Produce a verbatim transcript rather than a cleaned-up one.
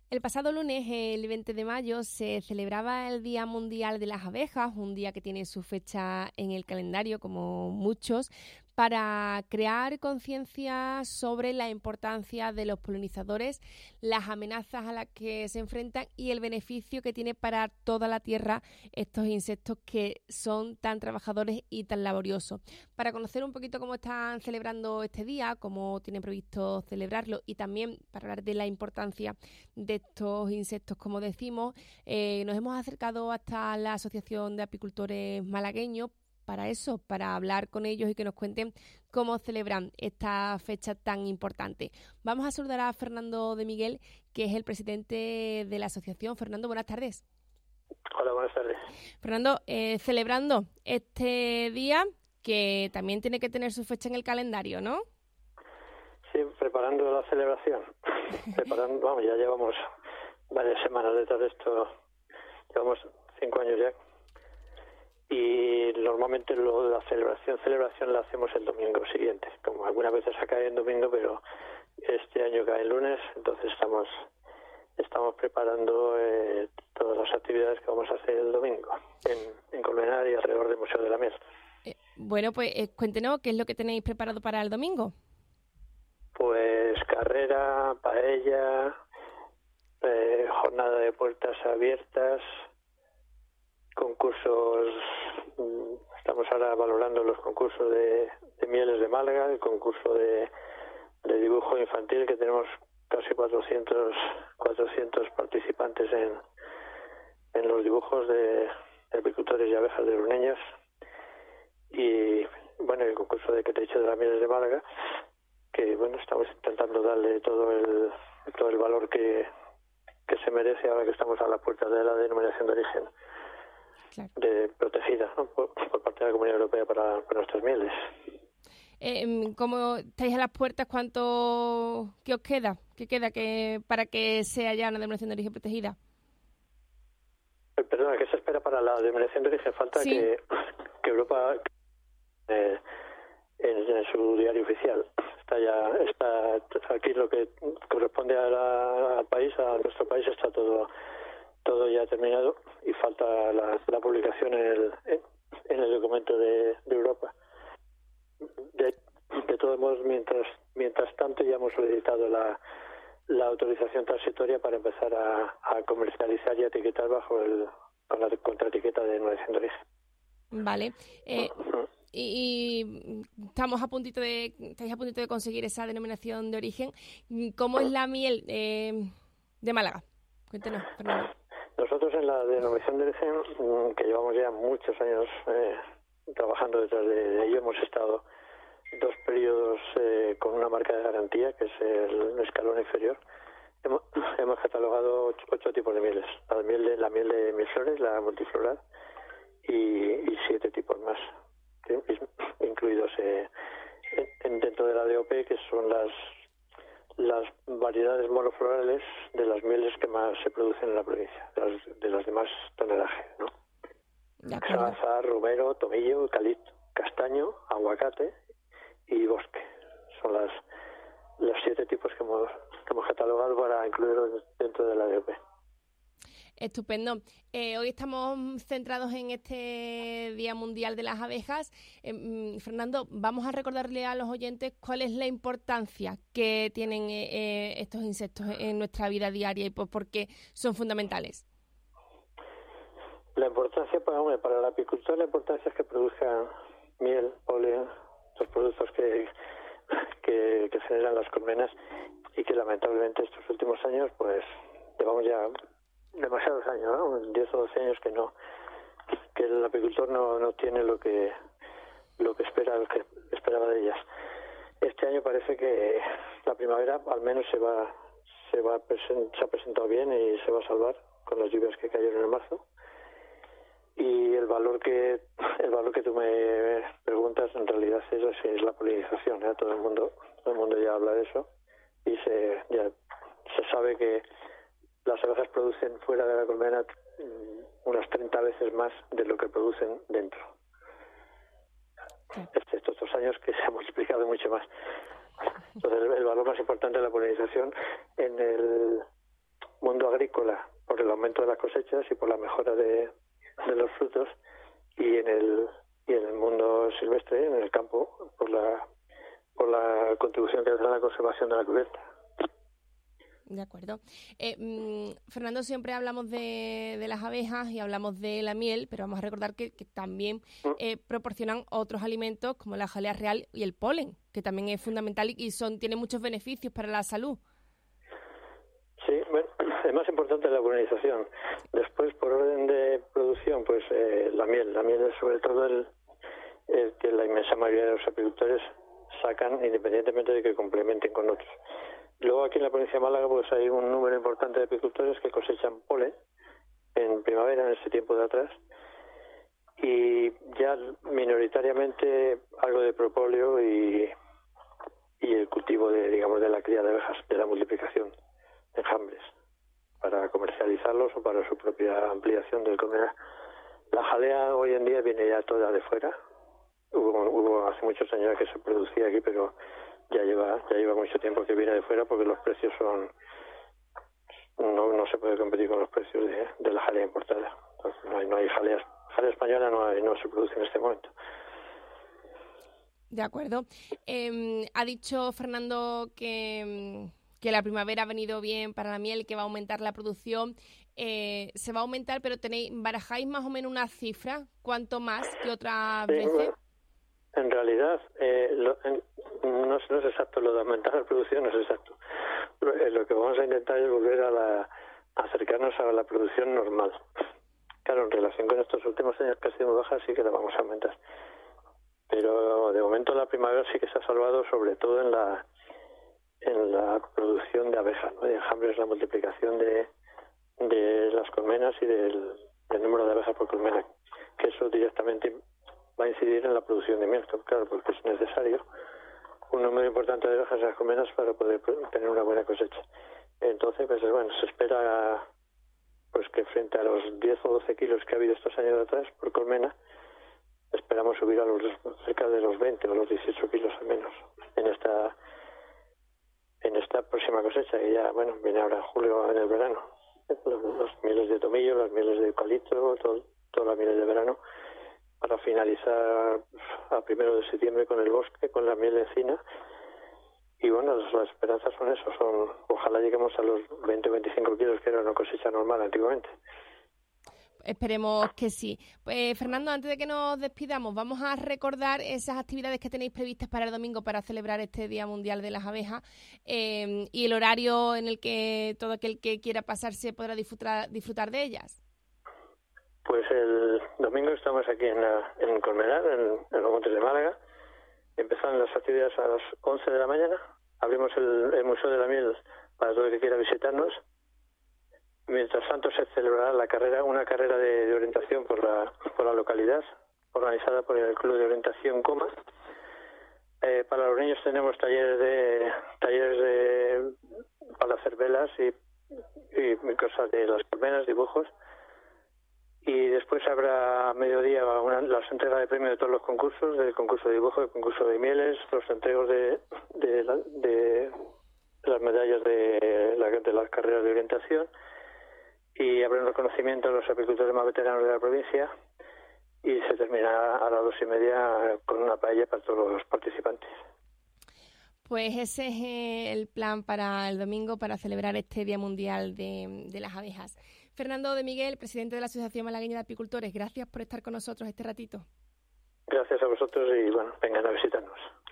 El pasado lunes, el veinte de mayo, se celebraba el Día Mundial de las Abejas, un día que tiene su fecha en el calendario, como muchos, para crear conciencia sobre la importancia de los polinizadores, las amenazas a las que se enfrentan y el beneficio que tiene para toda la tierra estos insectos que son tan trabajadores y tan laboriosos. Para conocer un poquito cómo están celebrando este día, cómo tienen previsto celebrarlo y también para hablar de la importancia de estos insectos, como decimos, eh, nos hemos acercado hasta la Asociación de Apicultores Malagueños para eso, para hablar con ellos y que nos cuenten cómo celebran esta fecha tan importante. Vamos a saludar a Fernando de Miguel, que es el presidente de la asociación. Fernando, buenas tardes. Hola, buenas tardes. Fernando, eh, celebrando este día que también tiene que tener su fecha en el calendario, ¿no? Sí, preparando la celebración. preparando, vamos, ya llevamos varias semanas detrás de esto. Llevamos cinco años ya. Y normalmente lo, la celebración celebración la hacemos el domingo siguiente, como algunas veces ha caído en domingo, pero este año cae el lunes, entonces estamos estamos preparando eh, todas las actividades que vamos a hacer el domingo en, en Colmenar y alrededor del Museo de la Miel. Eh, bueno, pues eh, cuéntenos qué es lo que tenéis preparado para el domingo. Pues carrera, paella, eh, jornada de puertas abiertas, concursos. Estamos ahora valorando los concursos de, de mieles de Málaga, el concurso de, de dibujo infantil, que tenemos casi cuatrocientos, cuatrocientos participantes en, en los dibujos de, de apicultores y abejas de los niños. Y bueno, el concurso de que te he dicho de las mieles de Málaga, que bueno, estamos intentando darle todo el todo el valor que, que se merece ahora que estamos a la puerta de la denominación de origen. Claro. De protegida, ¿no? por, por parte de la Comunidad Europea para, para nuestras mieles. Eh, ¿Cómo estáis a las puertas? ¿Cuánto qué os queda? ¿Qué queda que para que sea ya una denominación de origen protegida? Eh, perdona, ¿qué se espera para la denominación de origen? Falta sí. que, que Europa eh, en, en su diario oficial está ya está aquí lo que corresponde a la, al país, a nuestro país está todo todo ya terminado y falta la, la publicación en el, en el documento de, de Europa. De, de todos modos, mientras mientras tanto ya hemos solicitado la, la autorización transitoria para empezar a, a comercializar y a etiquetar bajo el con la contraetiqueta de denominación de origen. Vale. Eh, y, y estamos a puntito de estáis a puntito de conseguir esa denominación de origen. ¿Cómo es la miel eh, de Málaga? Cuéntenos, Fernando. Nosotros en la denominación de origen, que llevamos ya muchos años eh, trabajando detrás de ello, hemos estado dos periodos eh, con una marca de garantía, que es el escalón inferior. Hemos, hemos catalogado ocho, ocho tipos de mieles. La miel de, la miel de mil flores, la multifloral, y, y siete tipos más, ¿sí? Incluidos eh, en, dentro de la D O P, que son las las variedades monoflorales de las mieles que más se producen en la provincia, de las de, las de más tonelaje, ¿no? Salazar, romero, tomillo, eucalipto, castaño, aguacate y bosque. Son las los siete tipos que hemos, que hemos catalogado para incluirlos dentro de la D O P. Estupendo. Eh, hoy estamos centrados en este Día Mundial de las Abejas. Eh, Fernando, vamos a recordarle a los oyentes cuál es la importancia que tienen eh, estos insectos en nuestra vida diaria y pues, por qué son fundamentales. La importancia para, hombre, para el apicultor, la importancia es que produzcan miel, polen, los productos que, que, que generan las colmenas, y que lamentablemente estos últimos años, pues, llevamos ya demasiados años, ¿no? diez o doce años que no, que el apicultor no, no tiene lo que lo que espera, lo que esperaba de ellas. Este año parece que la primavera al menos se va se va se ha presentado bien y se va a salvar con las lluvias que cayeron en marzo. Y el valor que el valor que tú me preguntas en realidad es, es la polinización, ¿eh? Todo el mundo todo el mundo ya habla de eso y se ya se sabe que las abejas producen fuera de la colmena unas treinta veces más de lo que producen dentro. Estos dos años que se ha multiplicado mucho más. Entonces, el valor más importante de la polinización en el mundo agrícola por el aumento de las cosechas y por la mejora de, de los frutos, y en el y en el mundo silvestre, en el campo, por la por la contribución que hace a la conservación de la cubierta. De acuerdo. Eh, mmm, Fernando, siempre hablamos de, de las abejas y hablamos de la miel, pero vamos a recordar que, que también eh, proporcionan otros alimentos como la jalea real y el polen, que también es fundamental y son tiene muchos beneficios para la salud. Sí, bueno, es más importante la polinización. Después, por orden de producción, pues eh, la miel. La miel es sobre todo el, el que la inmensa mayoría de los apicultores sacan, independientemente de que complementen con otros. Luego aquí en la provincia de Málaga pues hay un número importante de apicultores que cosechan polen en primavera, en este tiempo de atrás, y ya minoritariamente algo de propóleo y, y el cultivo de, digamos, de la cría de abejas, de la multiplicación de enjambres, para comercializarlos o para su propia ampliación del comer. La jalea hoy en día viene ya toda de fuera. Hubo, hubo hace muchos años que se producía aquí, pero ya lleva ya lleva mucho tiempo que viene de fuera porque los precios son no no se puede competir con los precios de, de la jalea importada. Entonces, no hay no hay jalea jalea española, no hay, no se produce en este momento. De acuerdo. Eh, ha dicho Fernando que que la primavera ha venido bien para la miel, que va a aumentar la producción. Eh, se va a aumentar, pero tenéis barajáis más o menos una cifra, ¿cuánto más que otras sí, veces? Bueno, en realidad eh, lo, en, no, es, no es exacto, lo de aumentar la producción no es exacto. Lo, eh, lo que vamos a intentar es volver a, la, a acercarnos a la producción normal. Claro, en relación con estos últimos años que ha sido baja, sí que la vamos a aumentar. Pero de momento la primavera sí que se ha salvado, sobre todo en la en la producción de abejas, ¿no? De enjambres, la multiplicación de, de las colmenas y del, del número de abejas por colmena, que eso directamente va a incidir en la producción de miel, claro, porque es necesario un número importante de abejas en las colmenas para poder tener una buena cosecha. Entonces, pues bueno, se espera pues que frente a los diez o doce kilos que ha habido estos años atrás por colmena, esperamos subir a los cerca de los veinte o los dieciocho kilos al menos en esta en esta próxima cosecha, que ya, bueno, viene ahora en julio, en el verano. Los, los mieles de tomillo, las mieles de eucalipto, todo, todas las mieles de verano, para finalizar a primero de septiembre con el bosque, con la miel de encina. Y bueno, las, las esperanzas son eso, son ojalá lleguemos a los veinte o veinticinco kilos que era una cosecha normal antiguamente. Esperemos que sí. Pues, Fernando, antes de que nos despidamos, vamos a recordar esas actividades que tenéis previstas para el domingo para celebrar este Día Mundial de las Abejas eh, y el horario en el que todo aquel que quiera pasarse podrá disfrutar, disfrutar de ellas. Pues el domingo estamos aquí en, la, en Colmenar, en, en los Montes de Málaga. Empezan las actividades a las once de la mañana. Abrimos el, el Museo de la Miel para todo el que quiera visitarnos. Mientras tanto se celebrará la carrera, una carrera de, de orientación por la, por la localidad, organizada por el Club de Orientación Coma. Eh, para los niños tenemos talleres de talleres de para hacer velas y, y cosas de las colmenas, dibujos. Y después habrá a mediodía una, las entregas de premios de todos los concursos, del concurso de dibujo, del concurso de mieles, los entregos de, de, la, de las medallas de, la, de las carreras de orientación. Y habrá un reconocimiento a los apicultores más veteranos de la provincia y se terminará a las dos y media con una paella para todos los participantes. Pues ese es el plan para el domingo para celebrar este Día Mundial de, de las Abejas. Fernando de Miguel, presidente de la Asociación Malagueña de Apicultores, gracias por estar con nosotros este ratito. Gracias a vosotros y bueno, vengan a visitarnos.